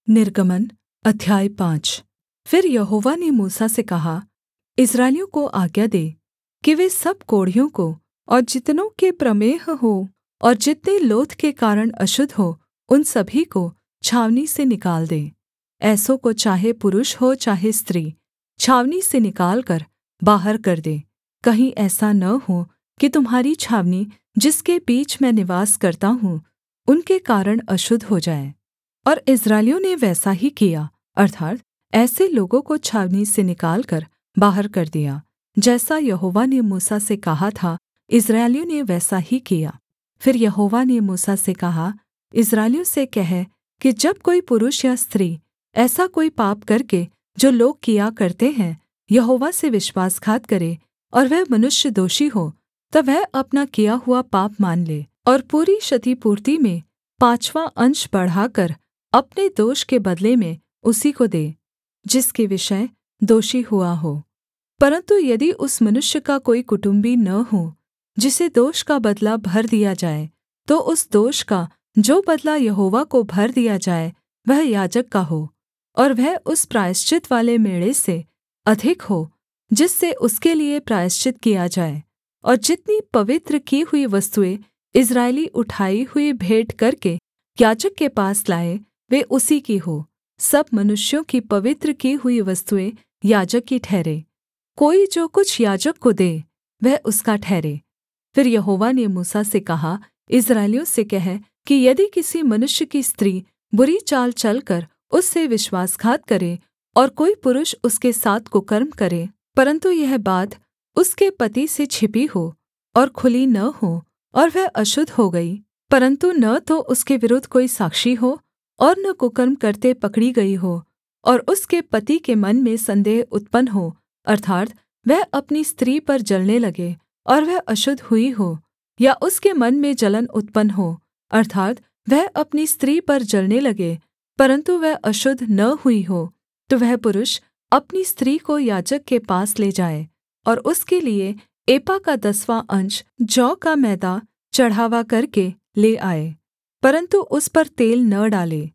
निर्गमन अध्याय 5। फिर यहोवा ने मूसा से कहा, इस्राएलियों को आज्ञा दे कि वे सब कोढ़ियों को और जितनों के प्रमेह हो और जितने लोथ के कारण अशुद्ध हो उन सभी को छावनी से निकाल दें। ऐसों को चाहे पुरुष हो चाहे स्त्री छावनी से निकालकर बाहर कर दे। कहीं ऐसा न हो कि तुम्हारी छावनी जिसके बीच मैं निवास करता हूँ उनके कारण अशुद्ध हो जाए। और इस्राएलियों ने वैसा ही किया, अर्थात् ऐसे लोगों को छावनी से निकालकर बाहर कर दिया, जैसा यहोवा ने मूसा से कहा था। इस्राएलियों ने वैसा ही किया। फिर यहोवा ने मूसा से कहा, इस्राएलियों से कह कि जब कोई पुरुष या स्त्री ऐसा कोई पाप करके जो लोग किया करते हैं यहोवा से विश्वासघात करे और वह मनुष्य दोषी हो, तब वह अपना किया हुआ पाप मान ले और पूरी क्षतिपूर्ति में 5वाँ अंश बढ़ाकर अपने दोष के बदले में उसी को दे जिसके विषय दोषी हुआ हो। परन्तु यदि उस मनुष्य का कोई कुटुम्बी न हो जिसे दोष का बदला भर दिया जाए, तो उस दोष का जो बदला यहोवा को भर दिया जाए वह याजक का हो, और वह उस प्रायश्चित वाले मेढ़े से अधिक हो जिससे उसके लिये प्रायश्चित किया जाए। और जितनी पवित्र की हुई वस्तुएँ इस्राएली उठाई हुई भेंट करके याजक के पास लाए वे उसी की हो। सब मनुष्यों की पवित्र की हुई वस्तुएँ याजक की ठहरें। कोई जो कुछ याजक को दे वह उसका ठहरे। फिर यहोवा ने मूसा से कहा, इस्राएलियों से कह कि यदि किसी मनुष्य की स्त्री बुरी चाल चलकर उससे विश्वासघात करे और कोई पुरुष उसके साथ कुकर्म करे, परन्तु यह बात उसके पति से छिपी हो और खुली न हो और वह अशुद्ध हो गई, परन्तु न तो उसके विरुद्ध कोई साक्षी हो और न कुकर्म करते पकड़ी गई हो, और उसके पति के मन में संदेह उत्पन्न हो, अर्थात् वह अपनी स्त्री पर जलने लगे और वह अशुद्ध हुई हो, या उसके मन में जलन उत्पन्न हो, अर्थात् वह अपनी स्त्री पर जलने लगे परन्तु वह अशुद्ध न हुई हो, तो वह पुरुष अपनी स्त्री को याजक के पास ले जाए और उसके लिये एपा का 10वाँ अंश जौ का मैदा चढ़ावा करके ले आए, परन्तु उस पर तेल न डाले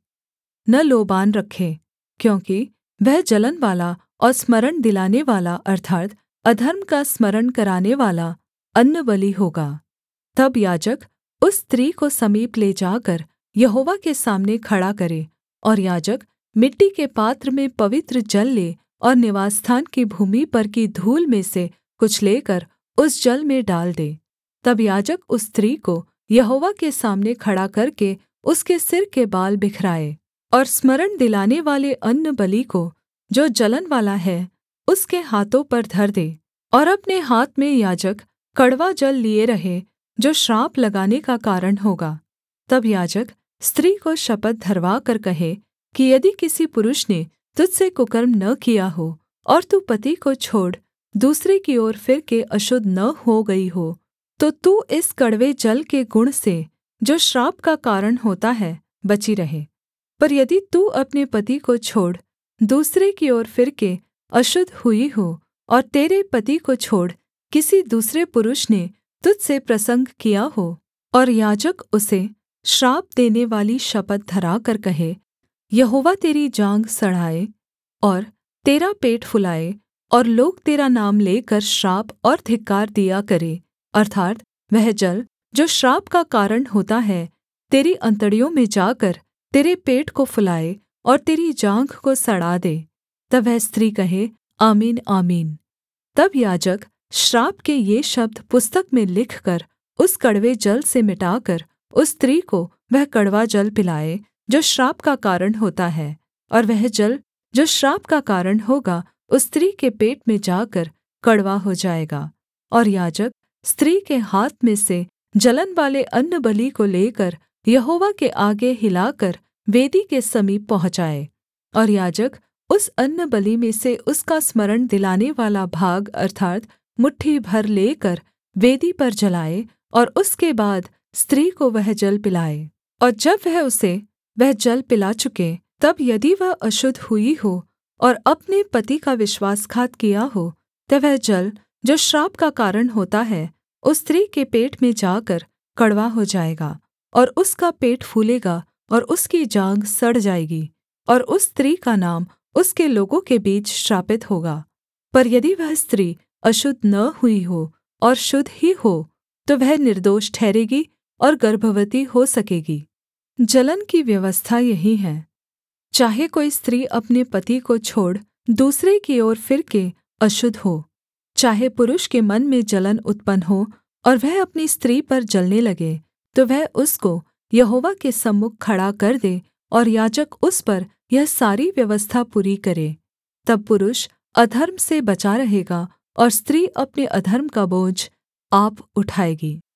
न लोबान रखे, क्योंकि वह जलनवाला और स्मरण दिलानेवाला अर्थात् अधर्म का स्मरण करानेवाला अन्नबलि होगा। तब याजक उस स्त्री को समीप ले जाकर यहोवा के सामने खड़ा करे, और याजक मिट्टी के पात्र में पवित्र जल ले और निवासस्थान की भूमि पर की धूल में से कुछ लेकर उस जल में डाल दे। तब याजक उस स्त्री को यहोवा के सामने खड़ा करके उसके सिर के बाल बिखराए और स्मरण दिलानेवाले अन्नबलि को जो जलनवाला है उसके हाथों पर धर दे, और अपने हाथ में याजक कड़वा जल लिए रहे जो श्राप लगाने का कारण होगा। तब याजक स्त्री को शपथ धरवा कर कहे कि यदि किसी पुरुष ने तुझ से कुकर्म न किया हो और तू पति को छोड़ दूसरे की ओर फिर के अशुद्ध न हो गई हो, तो तू इस कड़वे जल के गुण से जो श्राप का कारण होता है बची रहे। पर यदि तू अपने पति को छोड़ दूसरे की ओर फिर के अशुद्ध हुई हो और तेरे पति को छोड़ किसी दूसरे पुरुष ने तुझ से प्रसंग किया हो, और याजक उसे श्राप देने वाली शपथ धराकर कहे, यहोवा तेरी जाँघ सड़ाए और तेरा पेट फुलाए, और लोग तेरा नाम लेकर श्राप और धिक्कार दिया करें, अर्थात् वह जल जो श्राप का कारण होता है तेरी अंतड़ियों में जाकर तेरे पेट को फुलाए और तेरी जाँघ को सड़ा दे। तब वह स्त्री कहे, आमीन आमीन। तब याजक श्राप के ये शब्द पुस्तक में लिखकर उस कड़वे जल से मिटाकर उस स्त्री को वह कड़वा जल पिलाए जो श्राप का कारण होता है, और वह जल जो श्राप का कारण होगा उस स्त्री के पेट में जाकर कड़वा हो जाएगा। और याजक स्त्री के हाथ में से जलनवाले अन्नबलि को लेकर यहोवा के आगे हिलाकर वेदी के समीप पहुँचाए, और याजक उस अन्नबलि में से उसका स्मरण दिलानेवाला भाग अर्थात् मुट्ठी भर लेकर वेदी पर जलाए, और उसके बाद स्त्री को वह जल पिलाए। और जब वह उसे वह जल पिला चुके, तब यदि वह अशुद्ध हुई हो और अपने पति का विश्वासघात किया हो, तब वह जल जो श्राप का कारण होता है उस स्त्री के पेट में जाकर कड़वा हो जाएगा, और उसका पेट फूलेगा और उसकी जाँघ सड़ जाएगी। और उस स्त्री का नाम उसके लोगों के बीच श्रापित होगा। पर यदि वह स्त्री अशुद्ध न हुई हो और शुद्ध ही हो, तो वह निर्दोष ठहरेगी और गर्भवती हो सकेगी। जलन की व्यवस्था यही है, चाहे कोई स्त्री अपने पति को छोड़ दूसरे की ओर फिरके अशुद्ध हो, चाहे पुरुष के मन में जलन उत्पन्न हो और वह अपनी स्त्री पर जलने लगे, तो वह उसको यहोवा के सम्मुख खड़ा कर दे और याजक उस पर यह सारी व्यवस्था पूरी करे। तब पुरुष अधर्म से बचा रहेगा और स्त्री अपने अधर्म का बोझ आप उठाएगी।